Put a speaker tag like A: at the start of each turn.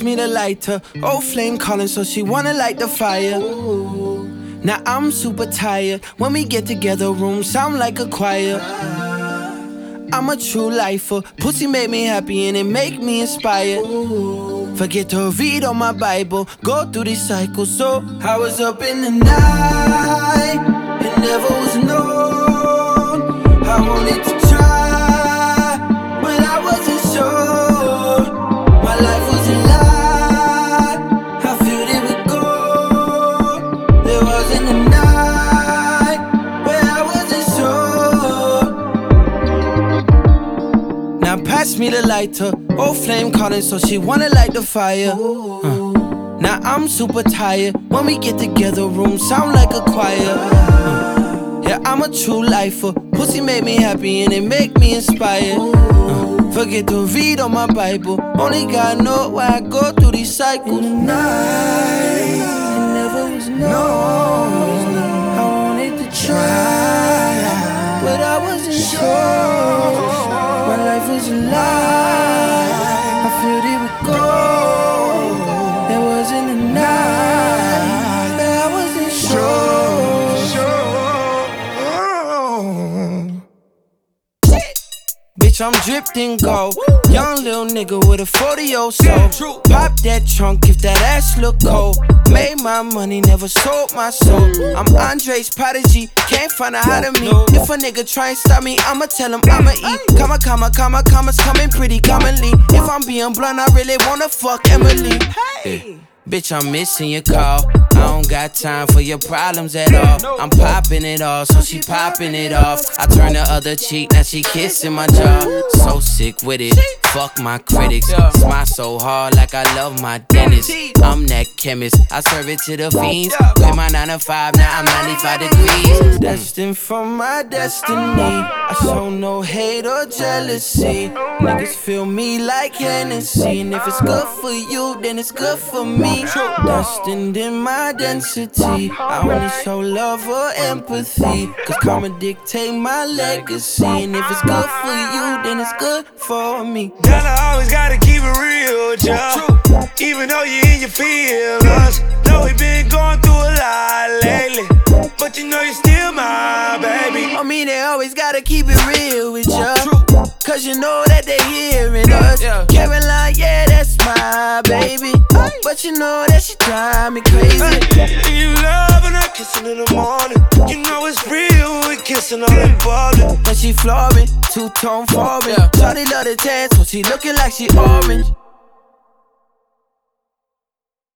A: pass me the lighter. Old flame calling, so she wanna light the fire. Now I'm super tired. When we get together, room sound like a choir. I'm a true lifer. Pussy make me happy and it make me inspired. Forget to read on my Bible. Go through these cycles. So I was up in the night and never was known. I wanted to try, but I wasn't sure. My life was a lie. I filled it with gold. There wasn't a night where I wasn't sure. Now pass me the lighter. Old flame calling, so she wanna light the fire. Now I'm super tired. When we get together, room sound like a choir. Yeah, I'm a true lifer. Pussy make me happy and it make me inspired. Forget to read on my Bible. Only God know why I go through these cycles. Night, it never was known. I wanted to try, but I wasn't sure. My life was a lie. I filled it with gold. There wasn't a night that I wasn't sure. Bitch, I'm dripped in gold. Young little nigga with a 40-year soul. Pop that trunk if that ass look cold. Made my money, never sold my soul. I'm Andre's prodigy, can't find out how to me. If a nigga try and stop me, I'ma tell him I'ma eat. Commas coming pretty commonly. If I'm being blunt, I really wanna fuck Emily. Hey. Bitch, I'm missing your call. I don't got time for your problems at all. I'm popping it all, so she popping it off. I turn the other cheek, now she kissing my jaw. So sick with it, fuck my critics. Smile so hard like I love my dentist. I'm that chemist, I serve it to the fiends. Quit my 9 to 5, now I'm 95 degrees. Destined for my destiny. I show no hate or jealousy. Niggas feel me like Hennessy. And if it's good for you, then it's good for me. Destined in my density. I only show love or empathy, cause karma dictate my legacy. And if it's good for you, then it's good for me.
B: Girl, I always gotta keep it real, Joe. Even though you in your feelings. Know we been going through a lot lately, but you know you're still my baby.
A: I mean, they always gotta keep it real with ya, cause you know that they hearing us. Caroline, yeah, that's my baby, but you know that she drive me crazy.
B: You love and I kissing in the morning. You know it's real, we kissing all in public.
A: But she flooring, two-tone foreign. Shawty love the tan, so she looking like she orange.